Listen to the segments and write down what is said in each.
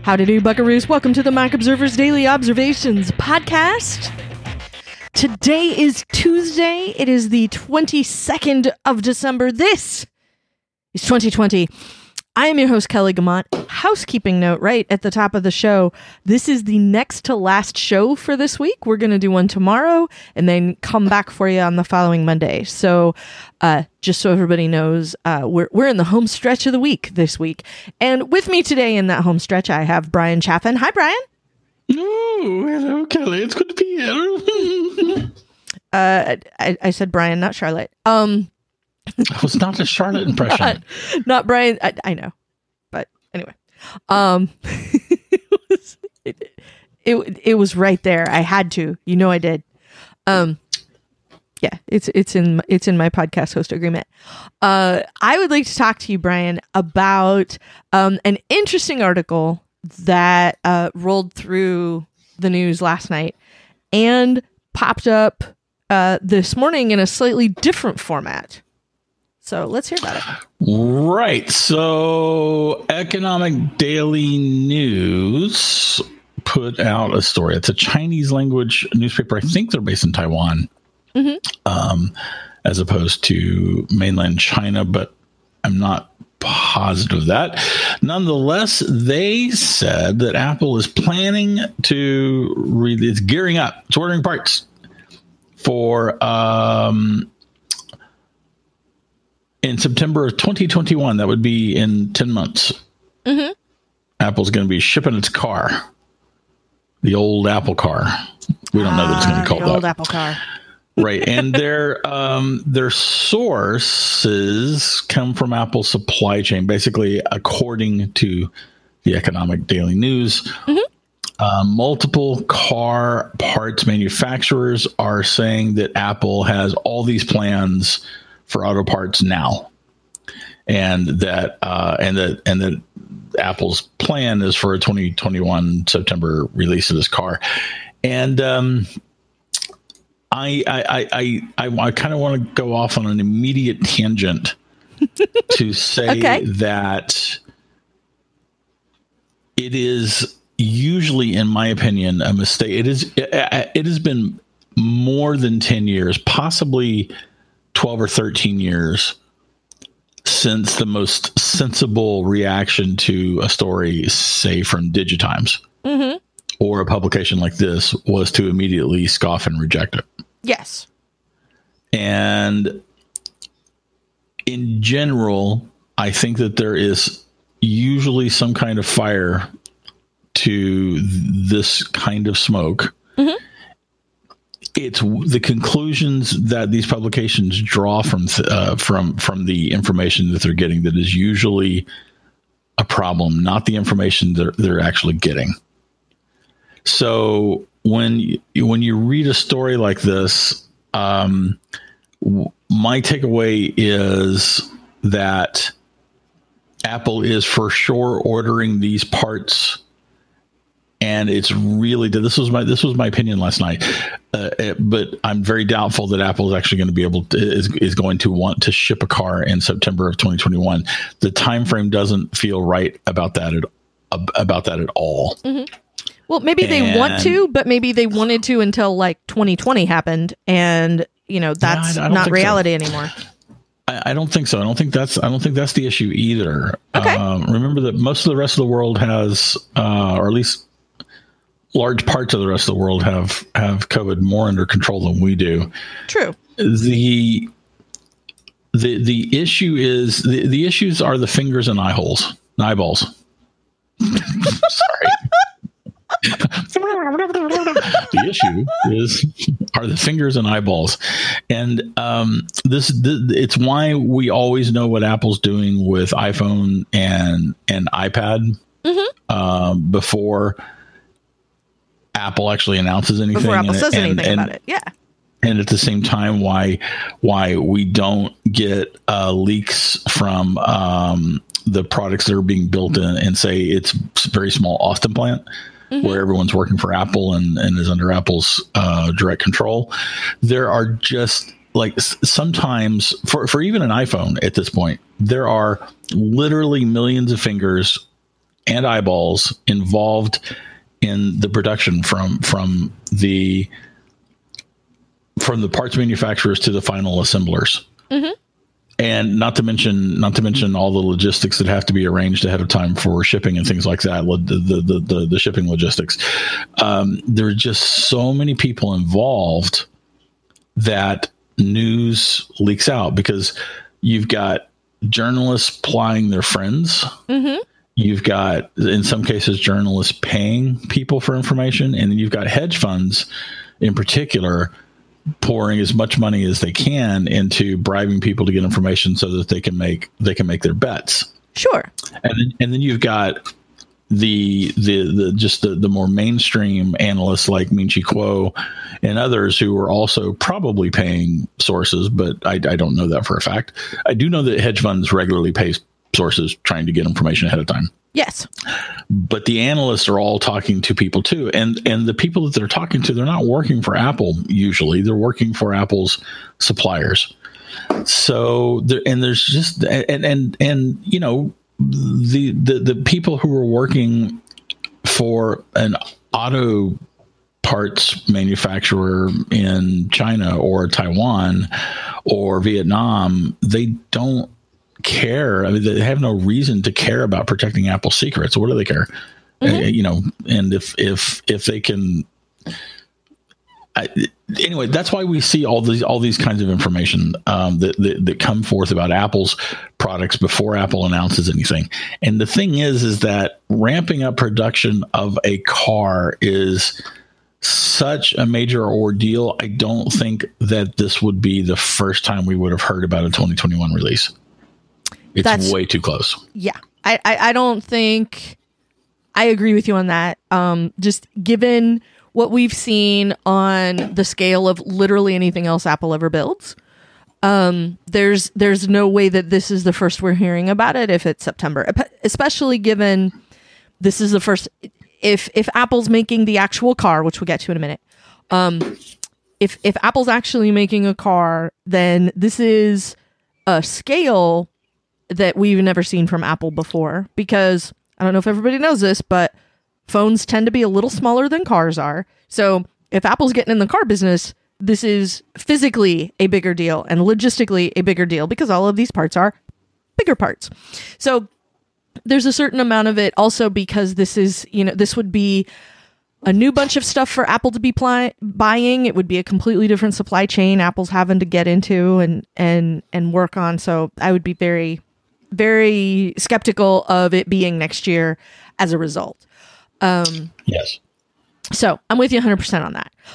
Howdy do, buckaroos. Welcome to the Mac Observer's Daily Observations podcast. Today is Tuesday. It is the 22nd of December. This is 2020. I am your host, Kelly Guimont. Housekeeping note right at the top of the show. This is the next to last show for this week. We're going to do one tomorrow and then come back for you on the following Monday. So just so everybody knows, we're in the home stretch of the week this week. And with me today in that home stretch, I have Brian Chaffin. Hi, Brian. Oh, hello, Kelly. It's good to be here. I said Brian, not Charlotte. It was not a Charlotte impression. Not Brian. I know, but anyway, it was right there. I had to, I did. Yeah, it's in my podcast host agreement. I would like to talk to you, Brian, about an interesting article that rolled through the news last night and popped up this morning in a slightly different format. So let's hear about it. Right. So Economic Daily News put out a story. It's a Chinese language newspaper. I think they're based in Taiwan, as opposed to mainland China, but I'm not positive of that. Nonetheless, they said that Apple is planning to it's gearing up. It's ordering parts for in September of 2021, that would be in 10 months. Mm-hmm. Apple's going to be shipping its car, the old Apple car. We don't know that it's going to be called the old Apple car. Right. And their sources come from Apple's supply chain, basically, according to the Economic Daily News. Mm-hmm. Multiple car parts manufacturers are saying that Apple has all these plans for auto parts now, and that Apple's plan is for a 2021 September release of this car. And I kind of want to go off on an immediate tangent to say that it is usually, in my opinion, a mistake. It has been more than 10 years, possibly 12 or 13 years since the most sensible reaction to a story, say from Digitimes, mm-hmm. or a publication like this, was to immediately scoff and reject it. Yes. And in general, I think that there is usually some kind of fire to this kind of smoke. Mm-hmm. It's the conclusions that these publications draw from the information that they're getting that is usually a problem, not the information that they're actually getting. So when you read a story like this, my takeaway is that Apple is for sure ordering these parts. And it's really, this was my opinion last night, but I'm very doubtful that Apple is actually going to be able to, is going to want to ship a car in September of 2021. The time frame doesn't feel right about that at all. Mm-hmm. Well, maybe they want to, but maybe they wanted to until like 2020 happened, and that's not reality anymore. I don't think so. I don't think that's the issue either. Okay. Remember that most of the rest of the world has, or at least large parts of the rest of the world have COVID more under control than we do. True. The issue is the issues are the fingers and eyeballs. Sorry. The issue are the fingers and eyeballs, and it's why we always know what Apple's doing with iPhone and iPad, mm-hmm. Before Apple actually announces anything. Before Apple says anything about it, yeah. And at the same time, why we don't get leaks from the products that are being built in, and say it's a very small Austin plant, mm-hmm. where everyone's working for Apple and is under Apple's direct control. There are just like sometimes for even an iPhone at this point, there are literally millions of fingers and eyeballs involved in the production from the parts manufacturers to the final assemblers. Mm-hmm. And not to mention all the logistics that have to be arranged ahead of time for shipping and things like that. The shipping logistics. There are just so many people involved that news leaks out because you've got journalists plying their friends. Mm-hmm. You've got, in some cases, journalists paying people for information, and then you've got hedge funds, in particular, pouring as much money as they can into bribing people to get information so that they can make their bets. Sure. And then you've got the more mainstream analysts like Ming-Chi Kuo and others who are also probably paying sources, but I don't know that for a fact. I do know that hedge funds regularly pay sources trying to get information ahead of time. Yes. But the analysts are all talking to people too. And the people that they're talking to, they're not working for Apple usually. They're working for Apple's suppliers. So there's just you know, the people who are working for an auto parts manufacturer in China or Taiwan or Vietnam, they don't care. I mean, they have no reason to care about protecting Apple's secrets. What do they care? Mm-hmm. You know, and if they can, anyway, that's why we see all these kinds of information that come forth about Apple's products before Apple announces anything. And the thing is that ramping up production of a car is such a major ordeal. I don't think that this would be the first time we would have heard about a 2021 release. That's way too close. Yeah. I don't think I agree with you on that. Just given what we've seen on the scale of literally anything else Apple ever builds, there's no way that this is the first we're hearing about it if it's September, especially given this is the first. If Apple's making the actual car, which we'll get to in a minute, if Apple's actually making a car, then this is a scale that we've never seen from Apple before, because I don't know if everybody knows this, but phones tend to be a little smaller than cars are. So if Apple's getting in the car business, this is physically a bigger deal and logistically a bigger deal because all of these parts are bigger parts. So there's a certain amount of it also because this is, you know, this would be a new bunch of stuff for Apple to be buying. It would be a completely different supply chain Apple's having to get into and work on. So I would be very, very skeptical of it being next year as a result. Yes. So I'm with you 100% on that.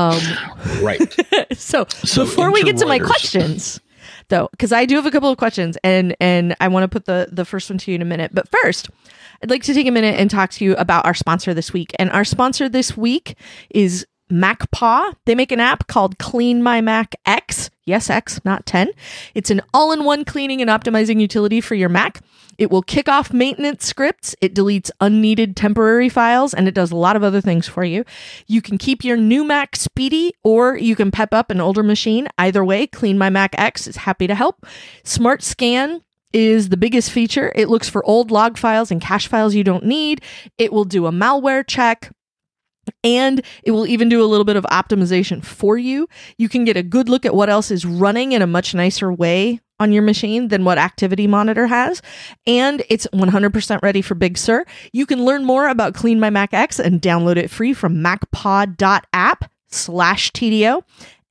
Right. So before we get to my questions, though, because I do have a couple of questions and I want to put the first one to you in a minute. But first, I'd like to take a minute and talk to you about our sponsor this week. And our sponsor this week is MacPaw. They make an app called Clean My Mac X. Yes, X, not 10. It's an all-in-one cleaning and optimizing utility for your Mac. It will kick off maintenance scripts. It deletes unneeded temporary files, and it does a lot of other things for you. You can keep your new Mac speedy, or you can pep up an older machine. Either way, Clean My Mac X is happy to help. Smart Scan is the biggest feature. It looks for old log files and cache files you don't need. It will do a malware check. And it will even do a little bit of optimization for you. You can get a good look at what else is running in a much nicer way on your machine than what Activity Monitor has. And it's 100% ready for Big Sur. You can learn more about Clean My Mac X and download it free from macpaw.app/TDO.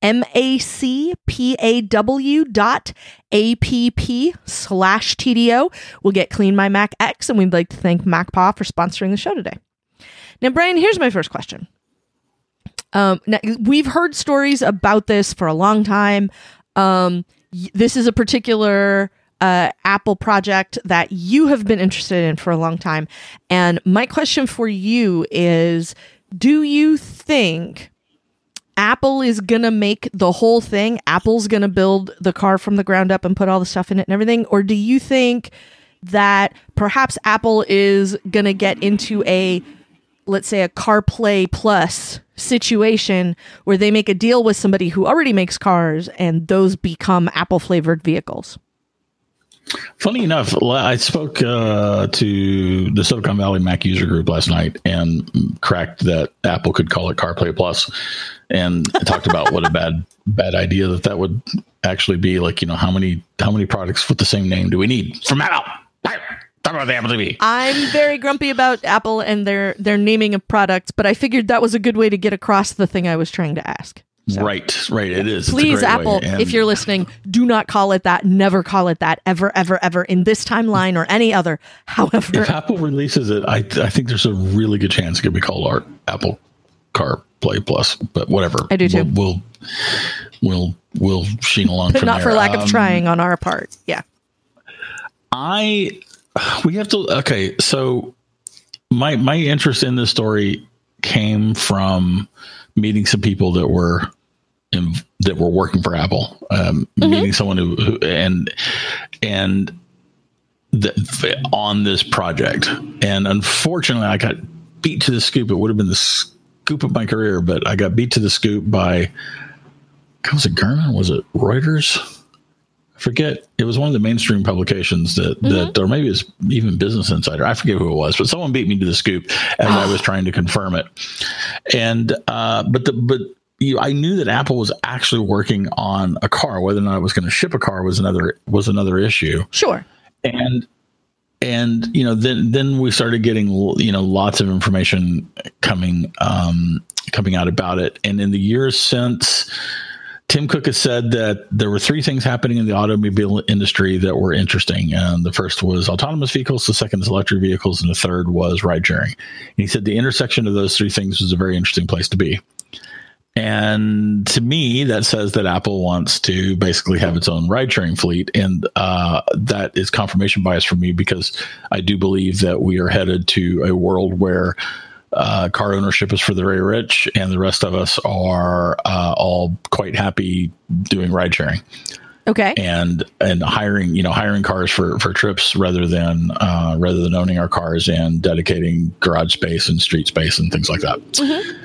macpaw.app/TDO. We'll get Clean My Mac X, and we'd like to thank MacPaw for sponsoring the show today. Now, Brian, here's my first question. Now, we've heard stories about this for a long time. This is a particular Apple project that you have been interested in for a long time. And my question for you is, do you think Apple is going to make the whole thing? Apple's going to build the car from the ground up and put all the stuff in it and everything? Or do you think that perhaps Apple is going to get into let's say a CarPlay Plus situation where they make a deal with somebody who already makes cars and those become Apple flavored vehicles? Funny enough, I spoke to the Silicon Valley Mac user group last night and cracked that Apple could call it CarPlay Plus, and talked about what a bad idea that would actually be. Like, how many products with the same name do we need from Apple? Talk about the Apple TV. I'm very grumpy about Apple and their naming of products, but I figured that was a good way to get across the thing I was trying to ask. So. Right. It is. Please, Apple, if you're listening, do not call it that. Never call it that. Ever, ever, ever in this timeline or any other. However, if Apple releases it, I think there's a really good chance it could be called our Apple CarPlay Plus. But whatever. I do too. We'll sheen along from there. Not for lack of trying on our part. Yeah. We have to. Okay, so my interest in this story came from meeting some people that were working for Apple, meeting someone who on this project. And unfortunately, I got beat to the scoop. It would have been the scoop of my career, but I got beat to the scoop by, was it Gurman? Was it Reuters? I forget. It was one of the mainstream publications that or maybe it's even Business Insider. I forget who it was, but someone beat me to the scoop as I was trying to confirm it. And I knew that Apple was actually working on a car. Whether or not it was going to ship a car was another issue. Sure. And then we started getting lots of information coming out about it. And in the years since, Tim Cook has said that there were three things happening in the automobile industry that were interesting. And the first was autonomous vehicles, the second is electric vehicles, and the third was ride sharing. And he said the intersection of those three things was a very interesting place to be. And to me, that says that Apple wants to basically have its own ride sharing fleet. And that is confirmation bias for me, because I do believe that we are headed to a world where car ownership is for the very rich, and the rest of us are all quite happy doing ride sharing. Okay. And hiring cars for trips rather than owning our cars and dedicating garage space and street space and things like that. Mm-hmm.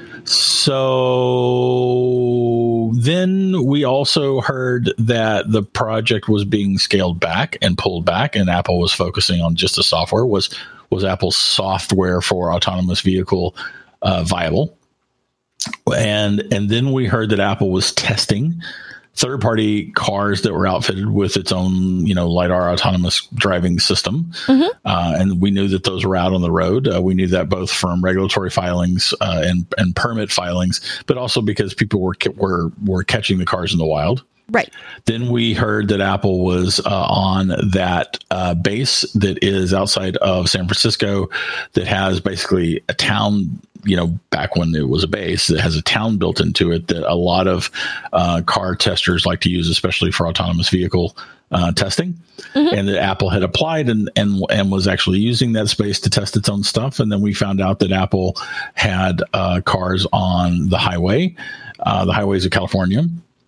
So then we also heard that the project was being scaled back and pulled back, and Apple was focusing on just the software. Was Apple's software for autonomous vehicle viable? And then we heard that Apple was testing third-party cars that were outfitted with its own, LiDAR autonomous driving system. Mm-hmm. And we knew that those were out on the road. We knew that both from regulatory filings and permit filings, but also because people were catching the cars in the wild. Right. Then we heard that Apple was on that base that is outside of San Francisco that has basically a town, back when it was a base, that has a town built into it that a lot of car testers like to use, especially for autonomous vehicle testing. Mm-hmm. And that Apple had applied and was actually using that space to test its own stuff. And then we found out that Apple had cars on the highways of California.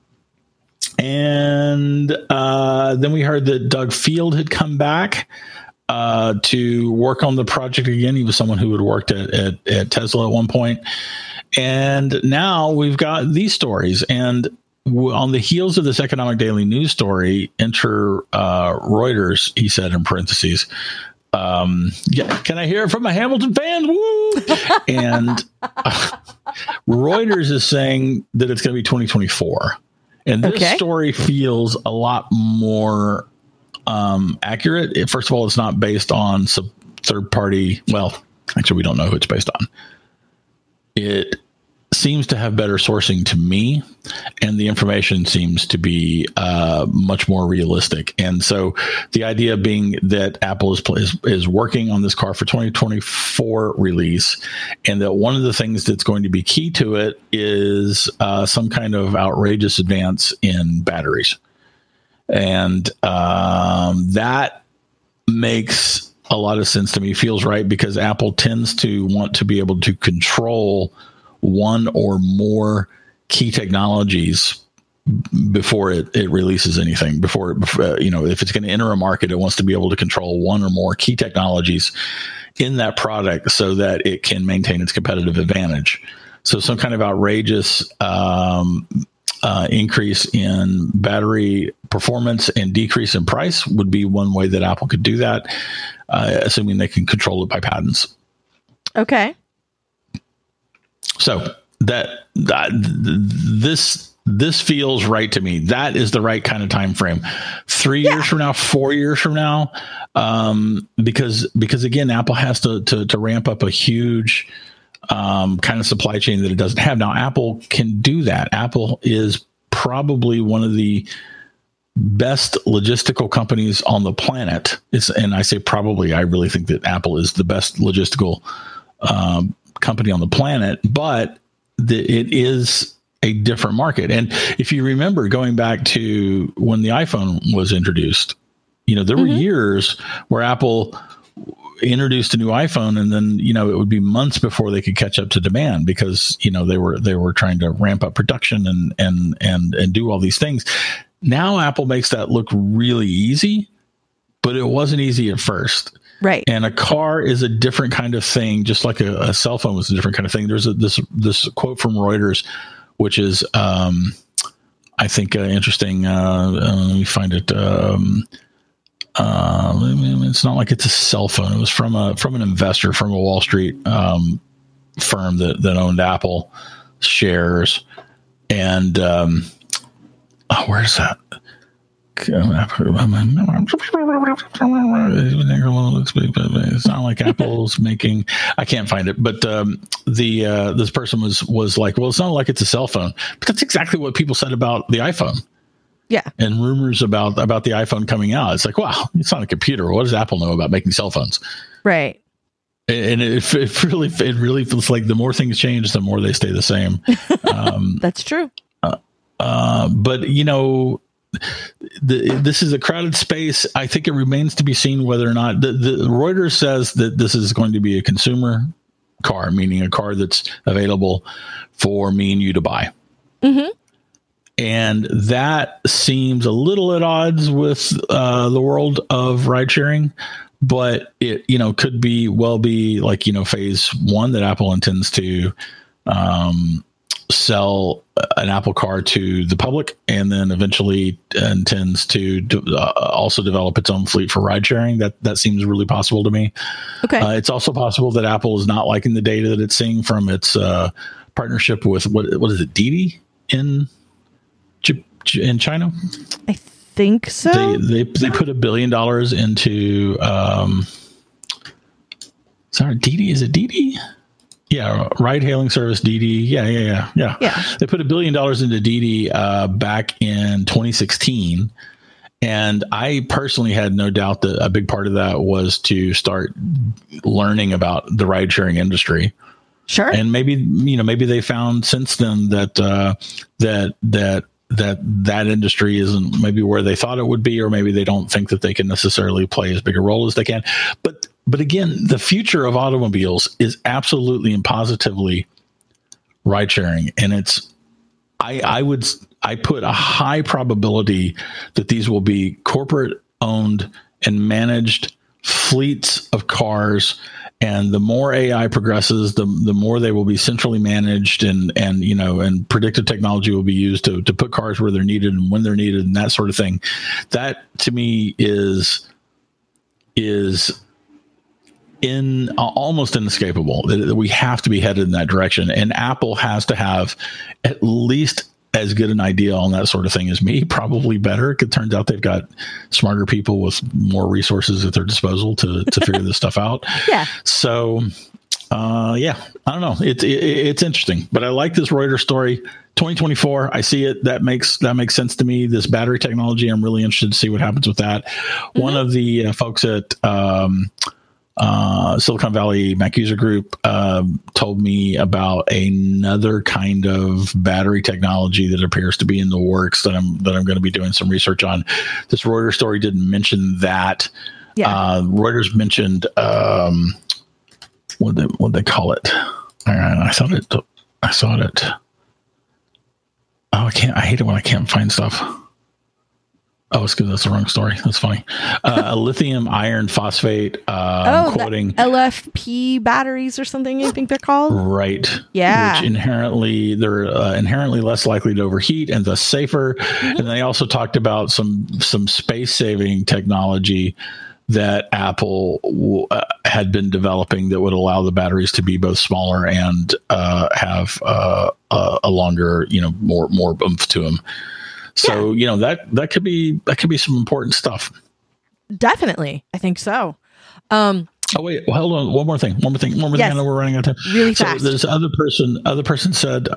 And then we heard that Doug Field had come back to work on the project again. He was someone who had worked at Tesla at one point. And now we've got these stories. And on the heels of this Economic Daily News story, enter Reuters, he said in parentheses, can I hear it from my Hamilton fans? Woo! And Reuters is saying that it's going to be 2024. And this story feels a lot more accurate. First of all, it's not based on some third party. Well, actually, we don't know who it's based on. It seems to have better sourcing to me, and the information seems to be much more realistic. And so the idea being that Apple is working on this car for 2024 release, and that one of the things that's going to be key to it is some kind of outrageous advance in batteries. And that makes a lot of sense to me. Feels right, because Apple tends to want to be able to control one or more key technologies before it releases anything. Before if it's going to enter a market, it wants to be able to control one or more key technologies in that product so that it can maintain its competitive advantage. So some kind of outrageous increase in battery performance and decrease in price would be one way that Apple could do that, assuming they can control it by patents. Okay. So this feels right to me. That is the right kind of time frame. 3 years from now, 4 years from now, because again, Apple has to ramp up a huge kind of supply chain that it doesn't have. Now, Apple can do that. Apple is probably one of the best logistical companies on the planet. And I say probably, I really think that Apple is the best logistical company on the planet, but it is a different market. And if you remember going back to when the iPhone was introduced, there were years where Apple introduced a new iPhone and then, it would be months before they could catch up to demand because, they were trying to ramp up production and do all these things. Now Apple makes that look really easy, but it wasn't easy at first. Right. And a car is a different kind of thing, just like a cell phone was a different kind of thing. There's this quote from Reuters, which is, I think, interesting. Let me find it. It's not like it's a cell phone. It was from an investor from a Wall Street firm that owned Apple shares. And where's that? It's not like Apple's making. I can't find it, but this person was like, well, it's not like it's a cell phone, but that's exactly what people said about the iPhone. Yeah, and rumors about the iPhone coming out. It's like, wow, it's not a computer. What does Apple know about making cell phones? Right. And it really feels like the more things change, the more they stay the same. That's true. But this is a crowded space. I think it remains to be seen whether or not the Reuters says that this is going to be a consumer car, meaning a car that's available for me and you to buy. Mm-hmm. And that seems a little at odds with the world of ride sharing, but it could be like phase one that Apple intends to sell an Apple car to the public, and then eventually intends to also develop its own fleet for ride sharing. That seems really possible to me. Okay. It's also possible that Apple is not liking the data that it's seeing from its partnership with what is it, Didi in China? I think so. They put $1 billion into Didi. Is it Didi? Yeah, ride hailing service Didi. Yeah. They put $1 billion into Didi back in 2016, and I personally had no doubt that a big part of that was to start learning about the ride sharing industry. Sure. And maybe they found since then that industry isn't maybe where they thought it would be, or maybe they don't think that they can necessarily play as big a role as they can. But again, the future of automobiles is absolutely and positively ride sharing, and I put a high probability that these will be corporate owned and managed fleets of cars. And the more AI progresses, the more they will be centrally managed, and predictive technology will be used to put cars where they're needed and when they're needed and that sort of thing. That to me is almost inescapable. We have to be headed in that direction, and Apple has to have at least as good an idea on that sort of thing as me, probably better. It turns out they've got smarter people with more resources at their disposal to figure this stuff out. Yeah. So, I don't know. It's interesting, but I like this Reuters story. 2024, I see it. That makes sense to me. This battery technology, I'm really interested to see what happens with that. Mm-hmm. One of the folks at Silicon Valley Mac User Group told me about another kind of battery technology that appears to be in the works that I'm going to be doing some research on. This Reuters story didn't mention that. Yeah. Reuters mentioned what they call it. I thought it. Oh, I hate it when I can't find stuff. Oh, it's good. That's the wrong story. That's funny. Lithium iron phosphate. Quoting the LFP batteries or something. I think they're called. Right. Yeah. Which they're inherently less likely to overheat and thus safer. Mm-hmm. And they also talked about some space saving technology that Apple had been developing that would allow the batteries to be both smaller and have a longer, more oomph to them. So, that could be some important stuff. Definitely. I think so. Oh, wait, well, hold on. One more thing. Yes. I know we're running out of time. Really fast. So this other person said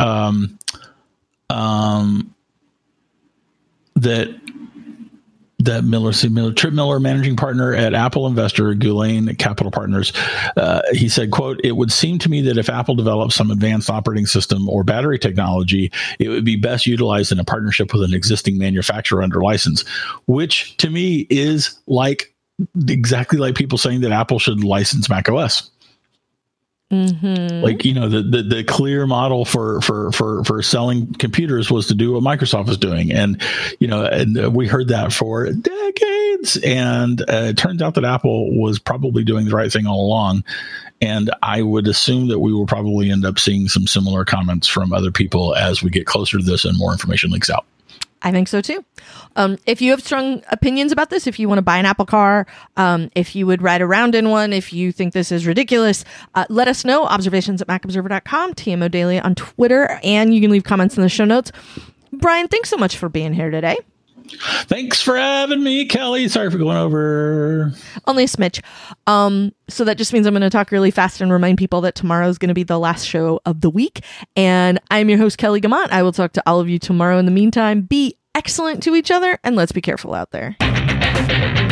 that Trip Miller, managing partner at Apple investor Gulane Capital Partners, he said, quote, "It would seem to me that if Apple develops some advanced operating system or battery technology, it would be best utilized in a partnership with an existing manufacturer under license," which to me is exactly like people saying that Apple should license macOS. Mm-hmm. The clear model for selling computers was to do what Microsoft was doing, and we heard that for decades, and it turns out that Apple was probably doing the right thing all along, and I would assume that we will probably end up seeing some similar comments from other people as we get closer to this and more information leaks out. I think so too. If you have strong opinions about this, if you want to buy an Apple car, if you would ride around in one, if you think this is ridiculous, let us know. Observations@macobserver.com, TMO Daily on Twitter, and you can leave comments in the show notes. Brian, thanks so much for being here today. Thanks for having me, Kelly. Sorry for going over. Only a smidge. So that just means I'm going to talk really fast and remind people that tomorrow is going to be the last show of the week. And I'm your host, Kelly Gamont. I will talk to all of you tomorrow. In the meantime, be excellent to each other and let's be careful out there.